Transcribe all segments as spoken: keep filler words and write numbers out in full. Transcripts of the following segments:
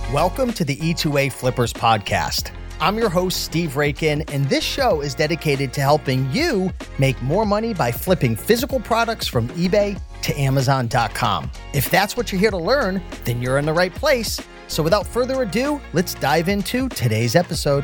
Welcome to the E two A Flippers podcast. I'm your host, Steve Rakin, and this show is dedicated to helping you make more money by flipping physical products from eBay to Amazon dot com. If that's what you're here to learn, then you're in the right place. So without further ado, let's dive into today's episode.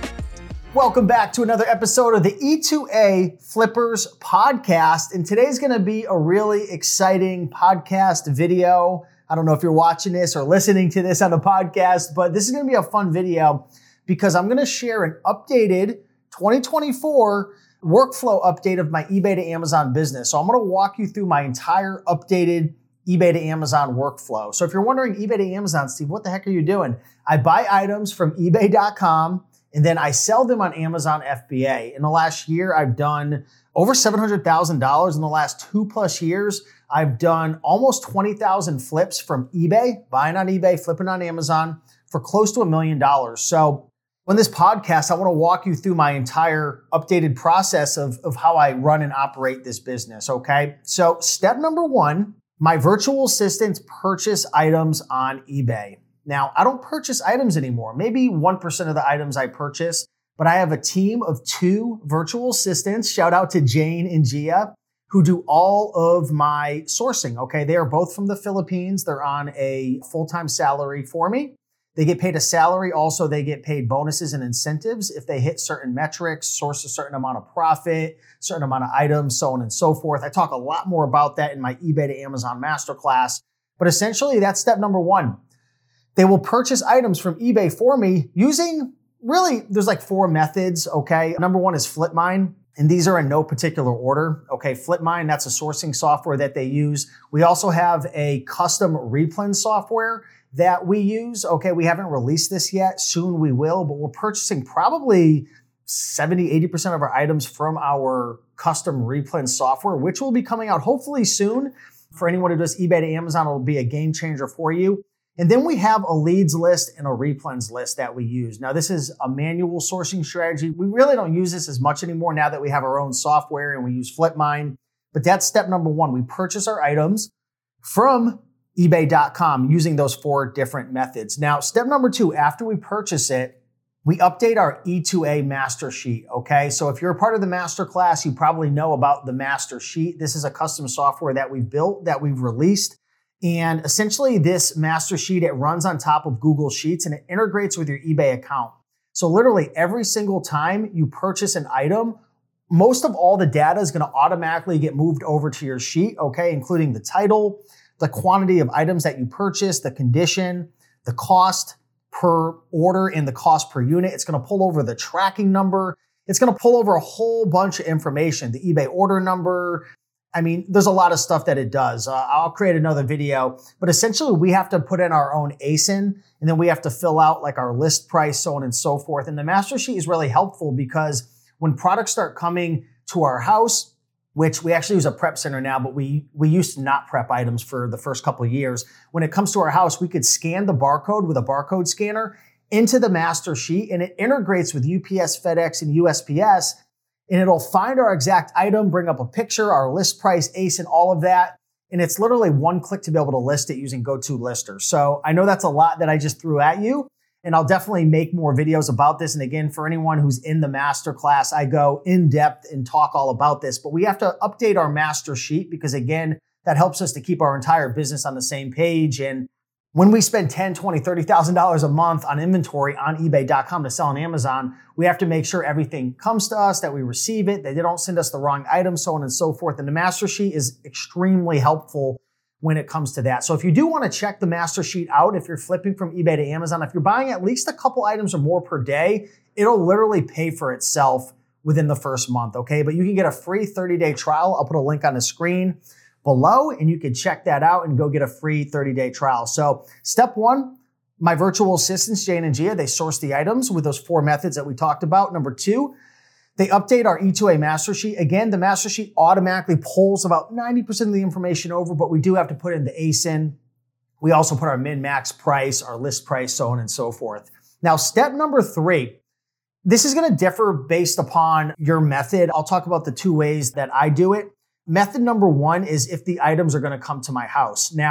Welcome back to another episode of the E two A Flippers podcast. And today's going to be a really exciting podcast video. I don't know if you're watching this or listening to this on the podcast, but this is going to be a fun video because I'm going to share an updated twenty twenty-four workflow update of my eBay to Amazon business. So I'm going to walk you through my entire updated eBay to Amazon workflow. So if you're wondering, eBay to Amazon, Steve, what the heck are you doing? I buy items from eBay dot com and then I sell them on Amazon F B A. In the last year, I've done over seven hundred thousand dollars. In the last two plus years, I've done almost twenty thousand flips from eBay, buying on eBay, flipping on Amazon for close to a million dollars. So on this podcast, I want to walk you through my entire updated process of, of how I run and operate this business, okay? So step number one, my virtual assistants purchase items on eBay. Now, I don't purchase items anymore. Maybe one percent of the items I purchase, but I have a team of two virtual assistants. Shout out to Jane and Gia, who do all of my sourcing, okay? They are both from the Philippines. They're on a full-time salary for me. They get paid a salary. Also, they get paid bonuses and incentives if they hit certain metrics, source a certain amount of profit, certain amount of items, so on and so forth. I talk a lot more about that in my eBay to Amazon masterclass. But essentially, that's step number one. They will purchase items from eBay for me using, really, there's like four methods, okay? Number one is FlipMine. And these are in no particular order. Okay, FlipMine, that's a sourcing software that they use. We also have a custom replen software that we use. Okay, we haven't released this yet. Soon we will, but we're purchasing probably seventy, eighty percent of our items from our custom replen software, which will be coming out hopefully soon. For anyone who does eBay to Amazon, it'll be a game changer for you. And then we have a leads list and a replens list that we use. Now, this is a manual sourcing strategy. We really don't use this as much anymore now that we have our own software and we use FlipMine. But that's step number one. We purchase our items from eBay dot com using those four different methods. Now, step number two, after we purchase it, we update our E two A master sheet, okay? So if you're a part of the masterclass, you probably know about the master sheet. This is a custom software that we've built, that we've released. And essentially this master sheet, it runs on top of Google Sheets and it integrates with your eBay account. So literally every single time you purchase an item, most of all the data is going to automatically get moved over to your sheet, okay? Including the title, the quantity of items that you purchased, the condition, the cost per order and the cost per unit. It's going to pull over the tracking number. It's going to pull over a whole bunch of information, the eBay order number. I mean, there's a lot of stuff that it does. Uh, I'll create another video, but essentially we have to put in our own A S I N and then we have to fill out like our list price, so on and so forth. And the master sheet is really helpful because when products start coming to our house, which we actually use a prep center now, but we, we used to not prep items for the first couple of years. When it comes to our house, we could scan the barcode with a barcode scanner into the master sheet and it integrates with U P S, FedEx, and U S P S. And it'll find our exact item, bring up a picture, our list price, A S I N, all of that. And it's literally one click to be able to list it using GoToLister. So I know that's a lot that I just threw at you. And I'll definitely make more videos about this. And again, for anyone who's in the masterclass, I go in depth and talk all about this. But we have to update our master sheet because again, that helps us to keep our entire business on the same page. And when we spend ten thousand dollars, twenty thousand dollars, thirty thousand dollars a month on inventory on eBay dot com to sell on Amazon, we have to make sure everything comes to us, that we receive it, that they don't send us the wrong items, so on and so forth. And the master sheet is extremely helpful when it comes to that. So if you do want to check the master sheet out, if you're flipping from eBay to Amazon, if you're buying at least a couple items or more per day, it'll literally pay for itself within the first month, okay? But you can get a free thirty-day trial. I'll put a link on the screen below and you can check that out and go get a free thirty-day trial. So step one, my virtual assistants, Jane and Gia, they source the items with those four methods that we talked about. Number two, they update our E two A master sheet. Again, the master sheet automatically pulls about ninety percent of the information over, but we do have to put in the A S I N. We also put our min-max price, our list price, so on and so forth. Now, step number three, this is going to differ based upon your method. I'll talk about the two ways that I do it. Method number one is if the items are going to come to my house. Now,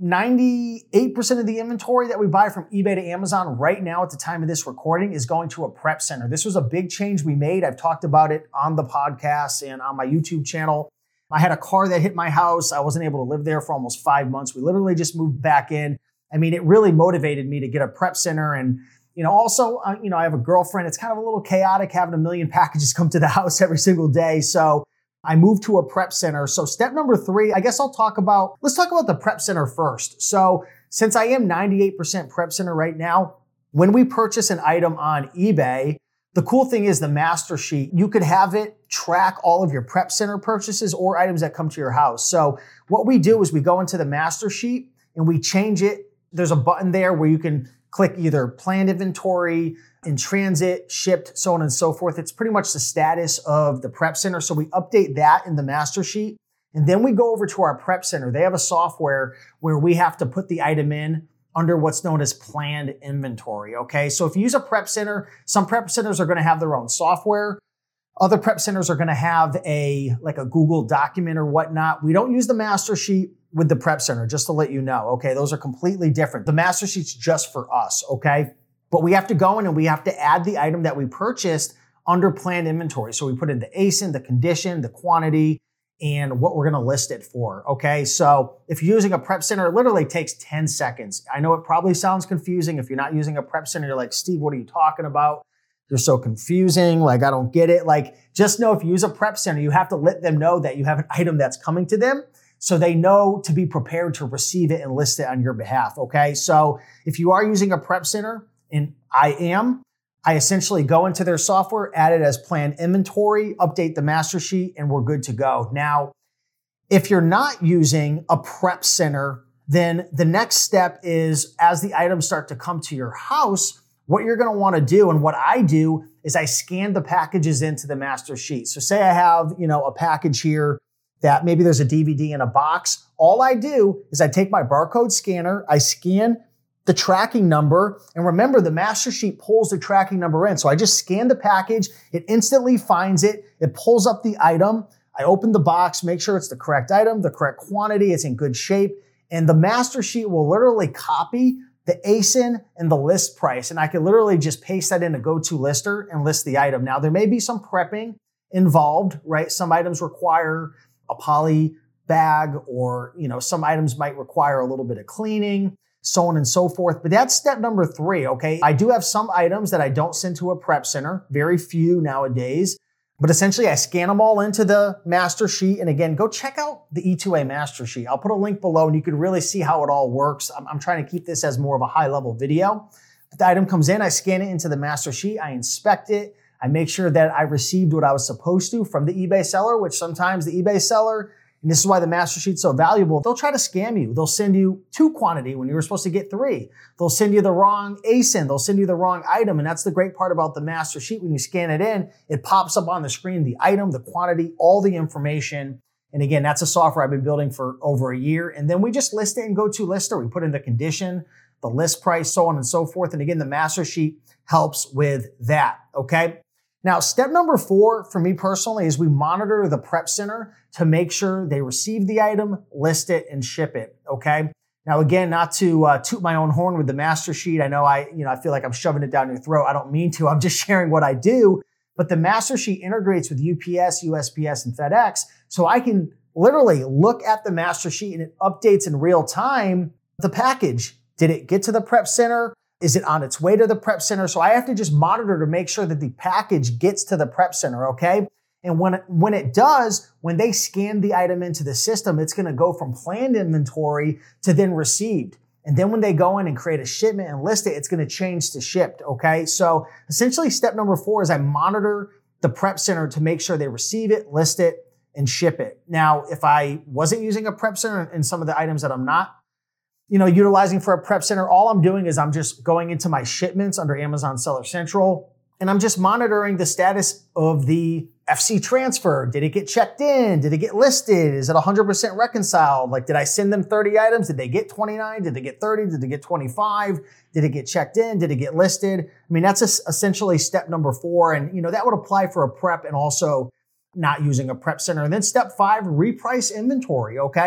ninety-eight percent of the inventory that we buy from eBay to Amazon right now at the time of this recording is going to a prep center. This was a big change we made. I've talked about it on the podcast and on my YouTube channel. I had a car that hit my house. I wasn't able to live there for almost five months. We literally just moved back in. I mean, it really motivated me to get a prep center. And, you know, also, uh, you know, I have a girlfriend. It's kind of a little chaotic having a million packages come to the house every single day. So I moved to a prep center. So step number three, I guess I'll talk about, let's talk about the prep center first. So since I am ninety-eight percent prep center right now, when we purchase an item on eBay, the cool thing is the master sheet, you could have it track all of your prep center purchases or items that come to your house. So what we do is we go into the master sheet and we change it. There's a button there where you can click either planned inventory, in transit, shipped, so on and so forth. It's pretty much the status of the prep center. So we update that in the master sheet. And then we go over to our prep center. They have a software where we have to put the item in under what's known as planned inventory, okay? So if you use a prep center, some prep centers are gonna have their own software. Other prep centers are gonna have a, like a Google document or whatnot. We don't use the master sheet with the prep center, just to let you know, okay? Those are completely different. The master sheet's just for us, okay? But we have to go in and we have to add the item that we purchased under planned inventory. So we put in the A S I N, the condition, the quantity, and what we're gonna list it for, okay? So if you're using a prep center, it literally takes ten seconds. I know it probably sounds confusing. If you're not using a prep center, you're like, Steve, what are you talking about? You're so confusing, like I don't get it. Like just know if you use a prep center, you have to let them know that you have an item that's coming to them so they know to be prepared to receive it and list it on your behalf, okay? So if you are using a prep center, and I am, I essentially go into their software, add it as planned inventory, update the master sheet, and we're good to go. Now, if you're not using a prep center, then the next step is as the items start to come to your house, what you're gonna wanna do, and what I do, is I scan the packages into the master sheet. So say I have, you know, a package here that maybe there's a D V D in a box. All I do is I take my barcode scanner, I scan the tracking number. And remember, the master sheet pulls the tracking number in. So I just scan the package, it instantly finds it, it pulls up the item. I open the box, make sure it's the correct item, the correct quantity, it's in good shape. And the master sheet will literally copy the A S I N and the list price. And I can literally just paste that in a GoToLister and list the item. Now, there may be some prepping involved, right? Some items require a poly bag, or, you know, some items might require a little bit of cleaning, so on and so forth. But that's step number three, okay? I do have some items that I don't send to a prep center, very few nowadays, but essentially I scan them all into the master sheet. And again, go check out the E two A master sheet. I'll put a link below and you can really see how it all works. I'm, I'm trying to keep this as more of a high level video. But the item comes in, I scan it into the master sheet, I inspect it, I make sure that I received what I was supposed to from the eBay seller, which sometimes the eBay seller, and this is why the master sheet's so valuable, they'll try to scam you. They'll send you two quantity when you were supposed to get three. They'll send you the wrong A S I N. They'll send you the wrong item. And that's the great part about the master sheet. When you scan it in, it pops up on the screen, the item, the quantity, all the information. And again, that's a software I've been building for over a year. And then we just list it in GoToLister. We put in the condition, the list price, so on and so forth. And again, the master sheet helps with that, okay? Now, step number four for me personally is we monitor the prep center to make sure they receive the item, list it, and ship it, okay? Now, again, not to uh, toot my own horn with the master sheet. I know I, you know, I feel like I'm shoving it down your throat. I don't mean to. I'm just sharing what I do. But the master sheet integrates with U P S, U S P S, and FedEx. So I can literally look at the master sheet and it updates in real time the package. Did it get to the prep center? Is it on its way to the prep center? So I have to just monitor to make sure that the package gets to the prep center, okay? And when it, when it does, when they scan the item into the system, it's gonna go from planned inventory to then received. And then when they go in and create a shipment and list it, it's gonna change to shipped, okay? So essentially step number four is I monitor the prep center to make sure they receive it, list it, and ship it. Now, if I wasn't using a prep center and some of the items that I'm not, you know, utilizing for a prep center, all I'm doing is I'm just going into my shipments under Amazon Seller Central, and I'm just monitoring the status of the F C transfer. Did it get checked in? Did it get listed? Is it one hundred percent reconciled? Like, did I send them thirty items? Did they get twenty-nine? Did they get thirty? Did they get twenty-five? Did it get checked in? Did it get listed? I mean, that's essentially step number four. And, you know, that would apply for a prep and also not using a prep center. And then step five, reprice inventory, okay?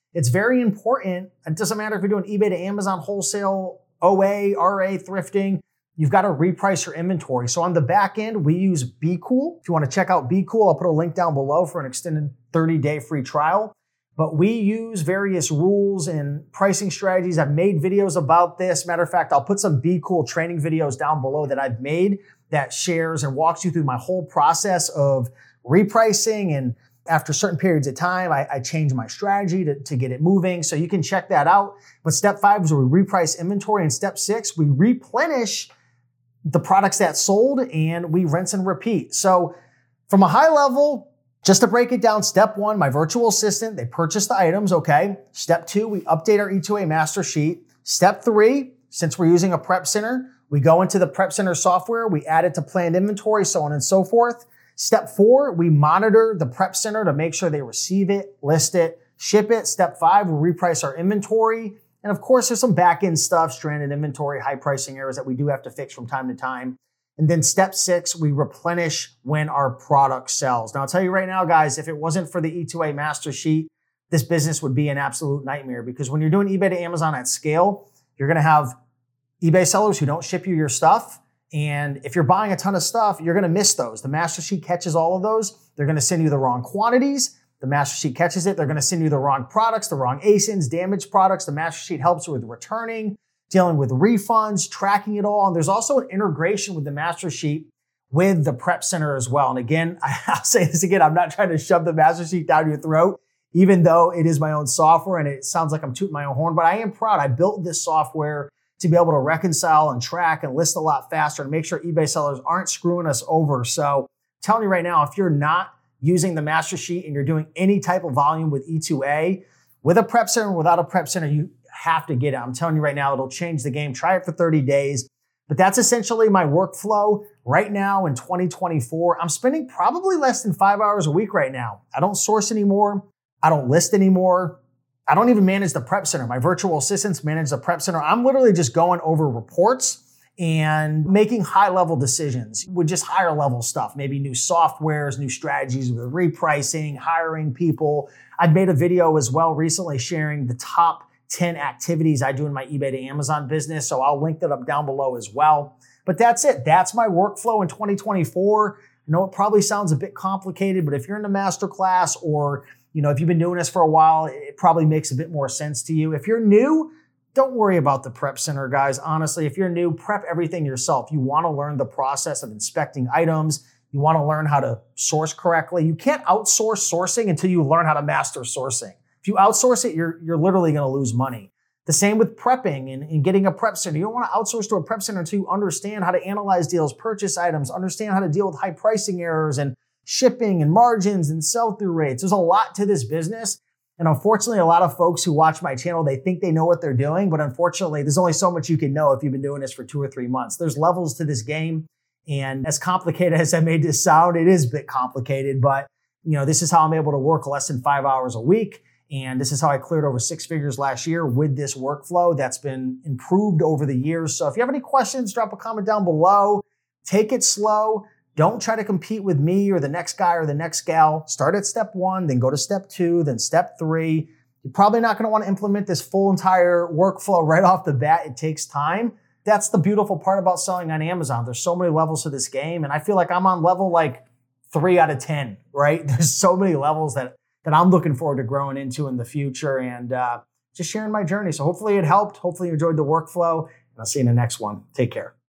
it's very important. It doesn't matter if you're doing eBay to Amazon wholesale, O A, R A, thrifting, you've got to reprice your inventory. So on the back end, we use Be Cool. If you want to check out Be Cool, I'll put a link down below for an extended thirty day free trial. But we use various rules and pricing strategies. I've made videos about this. Matter of fact, I'll put some Be Cool training videos down below that I've made that shares and walks you through my whole process of repricing. And after certain periods of time, I, I change my strategy to, to get it moving. So you can check that out. But step five is where we reprice inventory. And step six, we replenish the products that sold and we rinse and repeat. So from a high level, just to break it down, step one, my virtual assistant, they purchase the items, okay. Step two, we update our E two A master sheet. Step three, since we're using a prep center, we go into the prep center software, we add it to planned inventory, so on and so forth. Step four, we monitor the prep center to make sure they receive it, list it, ship it. Step five, we reprice our inventory. And of course, there's some back-end stuff, stranded inventory, high pricing errors that we do have to fix from time to time. And then step six, we replenish when our product sells. Now, I'll tell you right now, guys, if it wasn't for the E two A master sheet, this business would be an absolute nightmare because when you're doing eBay to Amazon at scale, you're going to have eBay sellers who don't ship you your stuff. And if you're buying a ton of stuff, you're going to miss those. The master sheet catches all of those. They're going to send you the wrong quantities. The master sheet catches it. They're going to send you the wrong products, the wrong A S I Ns, damaged products. The master sheet helps with returning, dealing with refunds, tracking it all. And there's also an integration with the master sheet with the prep center as well. And again, I'll say this again, I'm not trying to shove the master sheet down your throat, even though it is my own software and it sounds like I'm tooting my own horn, but I am proud. I built this software to be able to reconcile and track and list a lot faster and make sure eBay sellers aren't screwing us over. So I'm telling you right now, if you're not using the master sheet and you're doing any type of volume with E two A, with a prep center and without a prep center, you have to get it. I'm telling you right now, it'll change the game. Try it for thirty days. But that's essentially my workflow right now in twenty twenty-four. I'm spending probably less than five hours a week right now. I don't source anymore. I don't list anymore. I don't even manage the prep center. My virtual assistants manage the prep center. I'm literally just going over reports and making high-level decisions with just higher-level stuff, maybe new softwares, new strategies with repricing, hiring people. I've made a video as well recently sharing the top ten activities I do in my eBay to Amazon business, so I'll link that up down below as well. But that's it. That's my workflow in twenty twenty-four. I know it probably sounds a bit complicated, but if you're in a masterclass or you know, if you've been doing this for a while, it probably makes a bit more sense to you. If you're new, don't worry about the prep center, guys. Honestly, if you're new, prep everything yourself. You want to learn the process of inspecting items. You want to learn how to source correctly. You can't outsource sourcing until you learn how to master sourcing. If you outsource it, you're, you're literally going to lose money. The same with prepping and, and getting a prep center. You don't want to outsource to a prep center until you understand how to analyze deals, purchase items, understand how to deal with high pricing errors and shipping and margins and sell-through rates. There's a lot to this business. And unfortunately, a lot of folks who watch my channel, they think they know what they're doing. But unfortunately, there's only so much you can know if you've been doing this for two or three months. There's levels to this game. And as complicated as I made this sound, it is a bit complicated. But you know, this is how I'm able to work less than five hours a week. And this is how I cleared over six figures last year with this workflow that's been improved over the years. So if you have any questions, drop a comment down below. Take it slow. Don't try to compete with me or the next guy or the next gal. Start at step one, then go to step two, then step three. You're probably not going to want to implement this full entire workflow right off the bat. It takes time. That's the beautiful part about selling on Amazon. There's so many levels to this game, and I feel like I'm on level like three out of ten, right? There's so many levels that, that I'm looking forward to growing into in the future and uh, just sharing my journey. So hopefully it helped. Hopefully you enjoyed the workflow, and I'll see you in the next one. Take care.